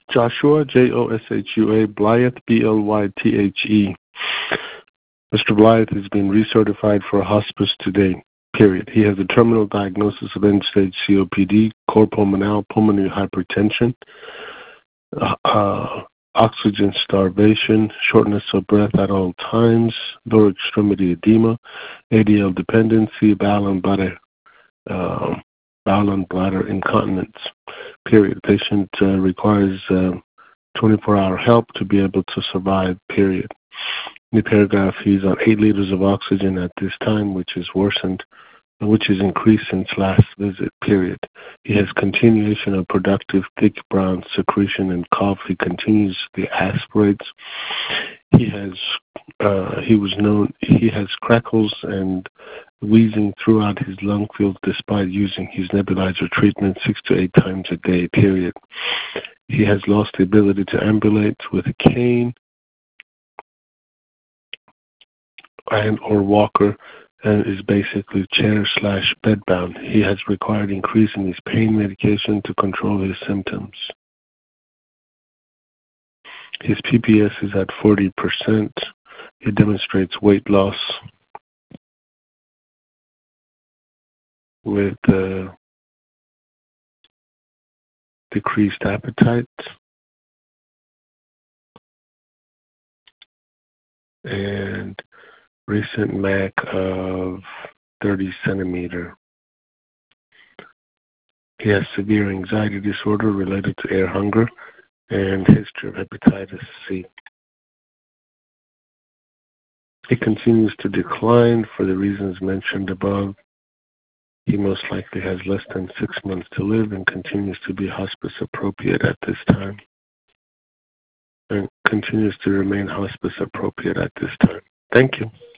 Joshua, Joshua, Blythe, Blythe. Mr. Blythe has been recertified for hospice today, period. He has a terminal diagnosis of end-stage COPD, cor pulmonale, pulmonary hypertension, oxygen starvation, shortness of breath at all times, lower extremity edema, ADL dependency, bowel and bladder incontinence, period. Patient requires 24-hour help to be able to survive, period. In the paragraph, he's on 8 liters of oxygen at this time, which is worsened, which is increased since last visit, period. He has continuation of productive thick brown secretion and cough. He continuously aspirates. He has crackles and wheezing throughout his lung field despite using his nebulizer treatment 6 to 8 times a day, period. He has lost the ability to ambulate with a cane and or walker and is basically chair/bedbound. He has required increase in his pain medication to control his symptoms. His PPS is at 40%. He demonstrates weight loss with decreased appetite and recent MAC of 30 centimeter. He has severe anxiety disorder related to air hunger and history of hepatitis C. He continues to decline for the reasons mentioned above. He most likely has less than 6 months to live and continues to be hospice appropriate at this time. And continues to remain hospice appropriate at this time. Thank you.